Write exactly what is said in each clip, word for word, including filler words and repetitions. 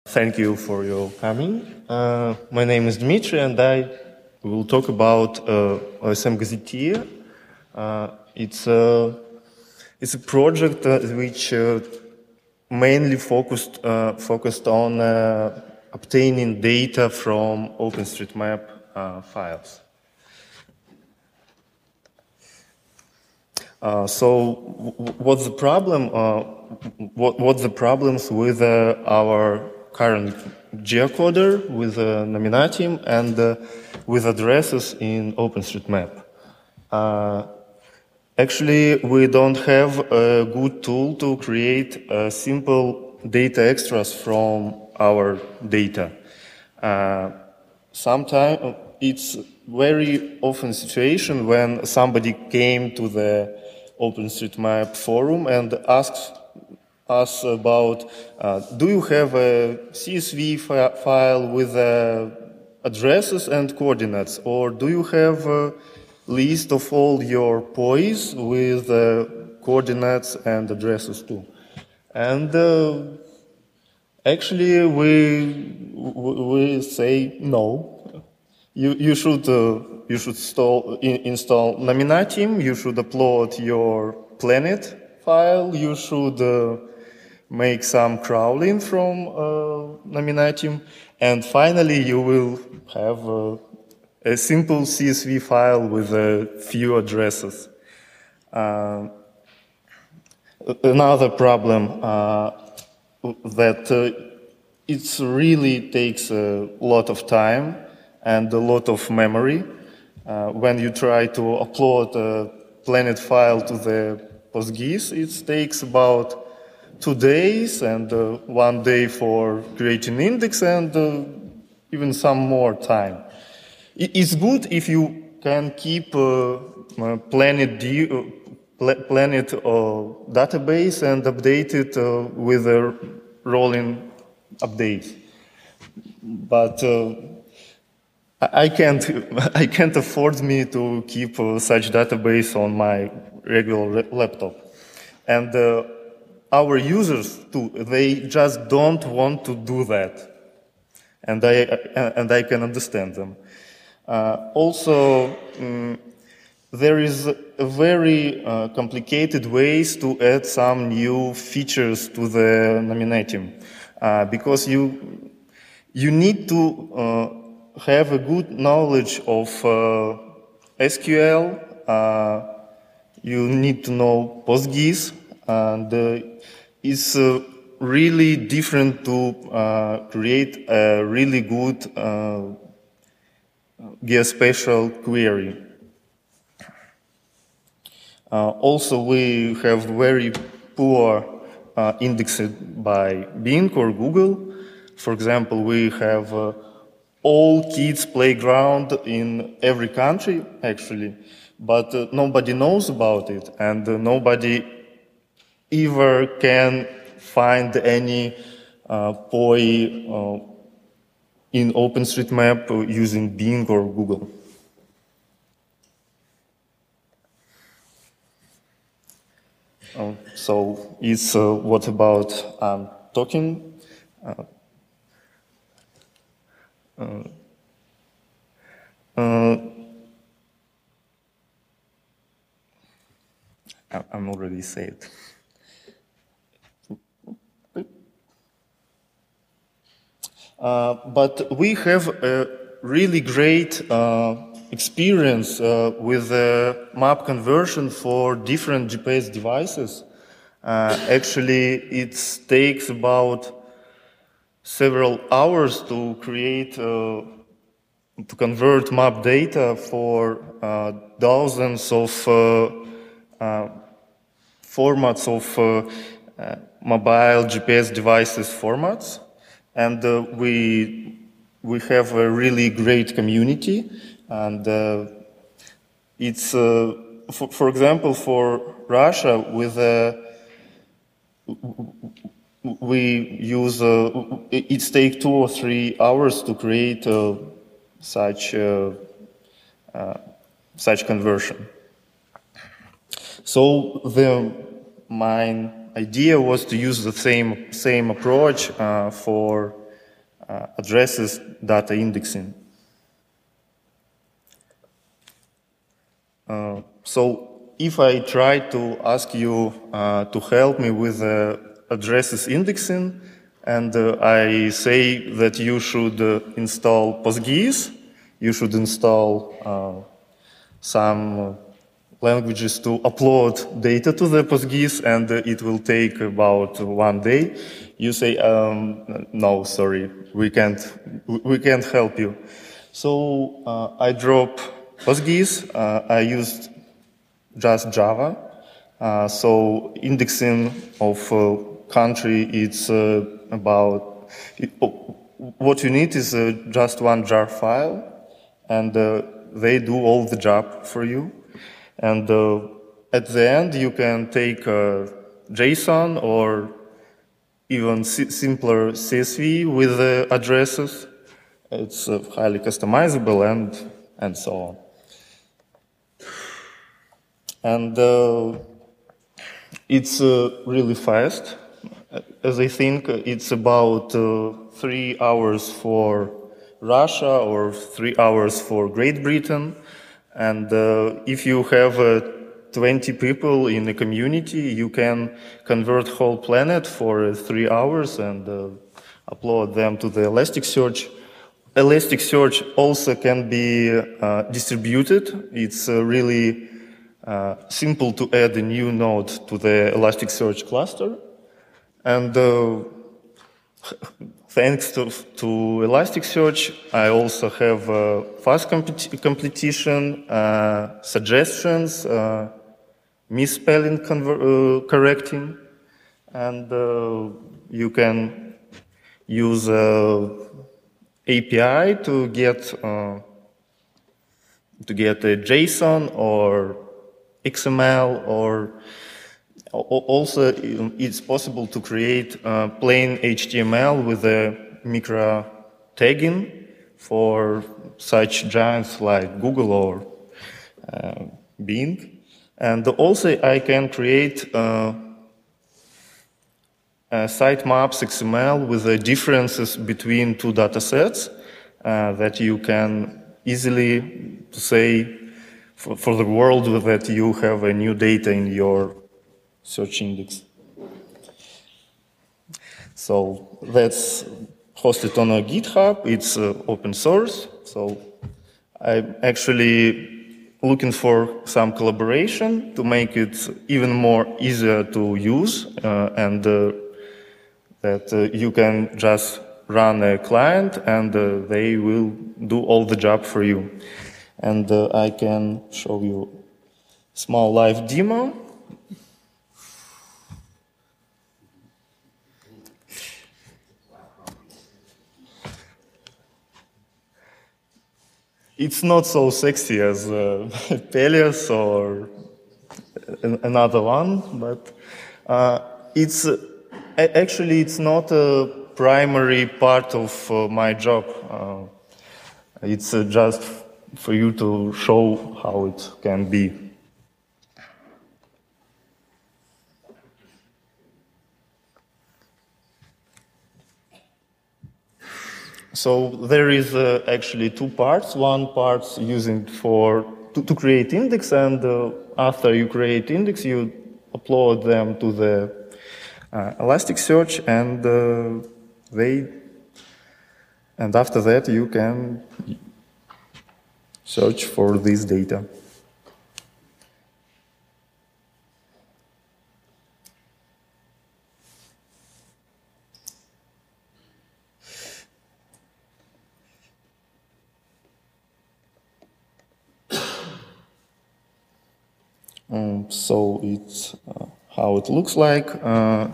Thank you for your coming. Uh, my name is Dmitry, and I will talk about uh, O S M Gazetteer. Uh, it's a it's a project uh, which uh, mainly focused uh, focused on uh, obtaining data from OpenStreetMap uh, files. Uh, so, what's the problem? Uh, what what's the problems with uh, our current geocoder, with uh, Nominatim, and uh, with addresses in OpenStreetMap? Uh, actually, we don't have a good tool to create uh, simple data extras from our data. Uh, sometimes it's very often situation when somebody came to the OpenStreetMap forum and asks us about, uh, do you have a C S V fi file with uh, addresses and coordinates, or do you have a list of all your P O Is with uh, coordinates and addresses too? And uh, actually, we we say no. You you should uh, you should install in, install Nominatim. You should upload your Planet file. You should uh, make some crawling from uh, Nominatim, and finally you will have uh, a simple C S V file with a few addresses. Uh, another problem uh, that uh, it really takes a lot of time and a lot of memory. Uh, when you try to upload a Planet file to the PostGIS, it takes about two days and uh, one day for creating index and uh, even some more time. It's good if you can keep uh, uh, Planet, D, uh, Planet uh, database and update it uh, with a rolling updates. But uh, I can't, I can't afford me to keep uh, such database on my regular laptop. And uh, our users too, they just don't want to do that. And I, and I can understand them. Uh, also, um, there is a very uh, complicated ways to add some new features to the Nominatim. Uh, because you, you need to uh, have a good knowledge of uh, S Q L, uh, you need to know PostGIS, and uh, it's uh, really different to uh, create a really good uh, geospatial query. Uh, also, we have very poor uh, indexed by Bing or Google. For example, we have uh, all kids' playground in every country, actually, but uh, nobody knows about it, and uh, nobody ever can find any uh, P O I uh, in OpenStreetMap uh, using Bing or Google. Uh, so it's uh, what about I'm talking. Uh, uh, uh, I'm already said. Uh, but we have a really great uh, experience uh, with the map conversion for different G P S devices. Uh, actually, it takes about several hours to create, uh, to convert map data for uh, dozens of uh, uh, formats of uh, uh, mobile G P S devices formats. And uh, we, we have a really great community. And uh, it's, uh, for, for example, for Russia, with a we use, uh, it takes two or three hours to create uh, such, uh, uh, such conversion. So the, my idea was to use the same, same approach uh, for uh, addresses data indexing. Uh, so if I try to ask you uh, to help me with uh, addresses indexing, and uh, I say that you should uh, install PostGIS, you should install uh, some languages to upload data to the PostGIS, and uh, it will take about one day. You say, um, no, sorry, we can't, we can't help you. So uh, I drop PostGIS. Uh, I used just Java. Uh, so indexing of uh, country, it's uh, about, it, oh, what you need is uh, just one jar file, and uh, they do all the job for you. And uh, at the end, you can take uh, JSON or even si simpler C S V with the addresses. It's uh, highly customizable and, and so on. And uh, it's uh, really fast. As I think it's about uh, three hours for Russia or three hours for Great Britain. And uh, if you have uh, twenty people in a community, you can convert whole planet for uh, three hours and uh, upload them to the Elasticsearch. Elasticsearch also can be uh, distributed. It's uh, really uh, simple to add a new node to the Elasticsearch cluster. And uh, thanks to, to Elasticsearch, I also have uh, fast compet completion, uh, suggestions, uh, misspelling uh, correcting, and uh, you can use uh, A P I to get uh, to get a JSON or X M L, or also it's possible to create uh, plain H T M L with a micro tagging for such giants like Google or uh, Bing. And also I can create uh, uh, sitemaps X M L with the differences between two data sets uh, that you can easily say for, for the world that you have a new data in your search index. So that's hosted on a GitHub. It's uh, open source. So I'm actually looking for some collaboration to make it even more easier to use, uh, and uh, that uh, you can just run a client and uh, they will do all the job for you. And uh, I can show you a small live demo. It's not so sexy as uh, Peleus or another one, but uh, it's uh, actually it's not a primary part of uh, my job. Uh, it's uh, just for you to show how it can be. So there is uh, actually two parts. One part using for to, to create index, and uh, after you create index, you upload them to the uh, Elasticsearch, and uh, they and after that you can search for this data. Um, so it's uh, how it looks like. Uh,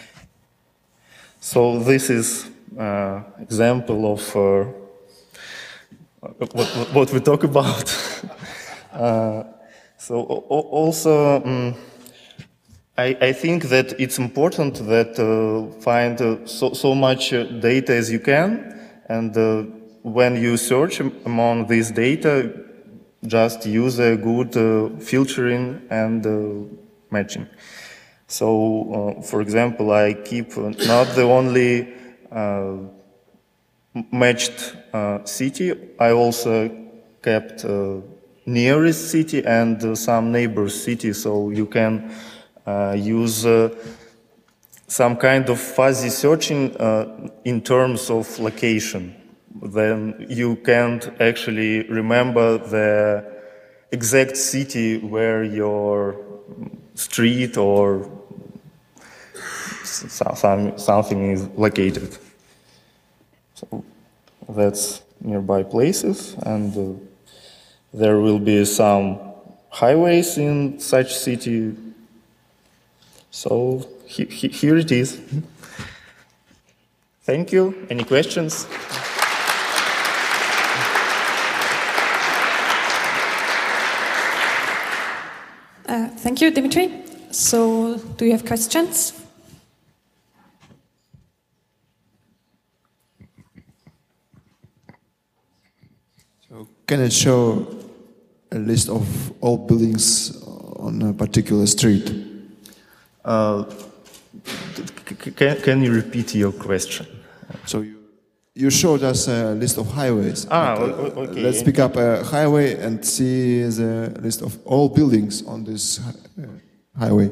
so this is uh, example of uh, what, what we talk about. uh, so also, um, I, I think that it's important that uh, find uh, so, so much uh, data as you can, and uh, when you search among this data, just use a good uh, filtering and uh, matching. So, uh, for example, I keep uh, not the only uh, matched uh, city. I also kept uh, nearest city and uh, some neighbor city, so you can uh, use uh, some kind of fuzzy searching uh, in terms of location. Then you can't actually remember the exact city where your street or some, something is located. So that's nearby places, and uh, there will be some highways in such city. So he, he, here it is. Thank you. Any questions? Uh, thank you, Dimitri. So, do you have questions? So, can it show a list of all buildings on a particular street? Uh, can, can you repeat your question? So you, you showed us a list of highways. Ah, but, uh, okay. Let's pick up a highway and see the list of all buildings on this uh, highway.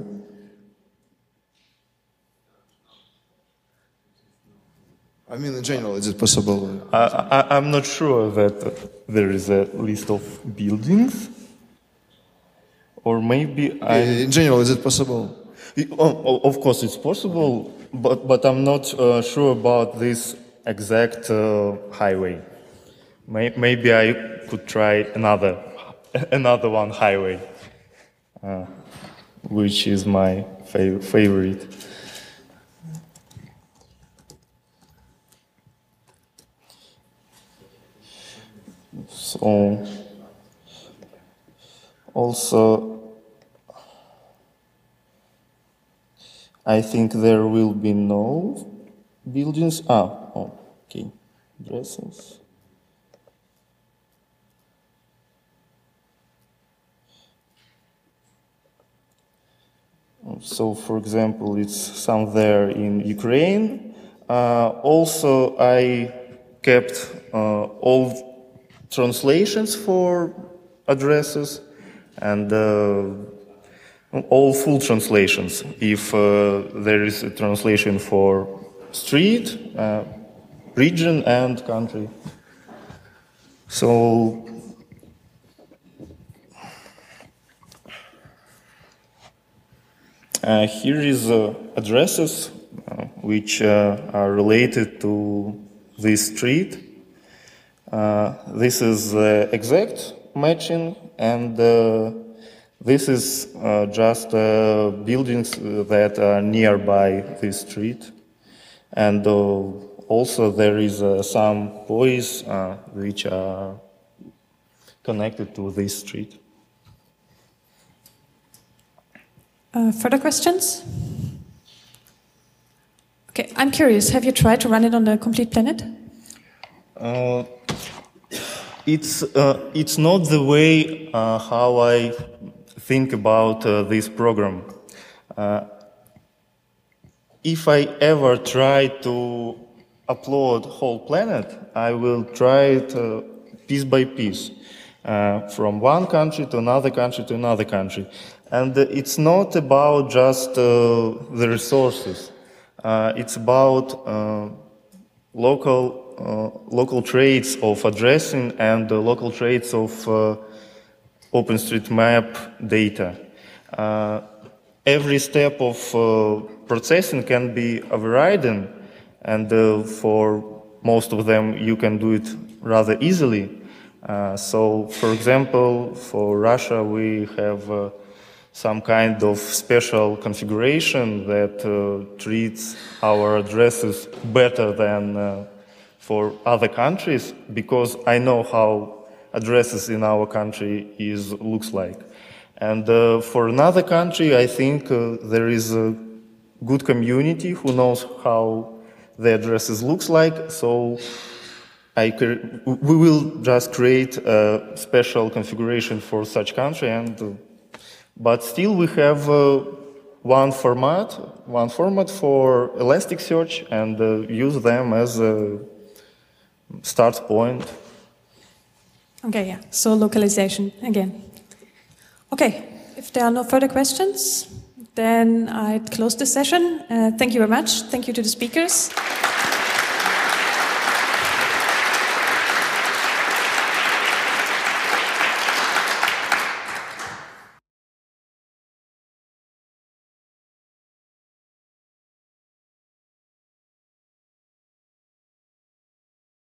I mean, in general, is it possible? I, I, I'm not sure that uh, there is a list of buildings, or maybe I. In general, is it possible? Oh, of course, it's possible, but but I'm not uh, sure about this exact uh, highway. May, maybe I could try another another one highway, uh, which is my fav favorite. So also, I think there will be no buildings. Ah, oh, okay, addresses. So, for example, it's somewhere in Ukraine. Uh, also, I kept uh, all translations for addresses and uh, all full translations. If uh, there is a translation for street, uh, region, and country. So uh, here is uh, addresses uh, which uh, are related to this street. Uh, this is uh, exact matching, and uh, this is uh, just uh, buildings that are nearby this street. And uh, also there is uh, some buoys uh, which are connected to this street. Uh, further questions? Okay, I'm curious, have you tried to run it on the complete planet? Uh, it's, uh, it's not the way uh, how I think about uh, this program. Uh, if I ever try to upload whole planet, I will try it uh, piece by piece, uh, from one country to another country to another country. And uh, it's not about just uh, the resources. Uh, it's about uh, local Uh, local traits of addressing and uh, local traits of uh, OpenStreetMap data. Uh, every step of uh, processing can be overridden, and uh, for most of them you can do it rather easily. Uh, so, for example, for Russia we have uh, some kind of special configuration that uh, treats our addresses better than uh, for other countries, because I know how addresses in our country is looks like. And uh, for another country, I think uh, there is a good community who knows how the addresses looks like. So I we will just create a special configuration for such country, and uh, but still we have uh, one format, one format for Elasticsearch, and uh, use them as a start point. Okay, yeah. So localization again. Okay, if there are no further questions, then I'd close this session. Uh, thank you very much. Thank you to the speakers.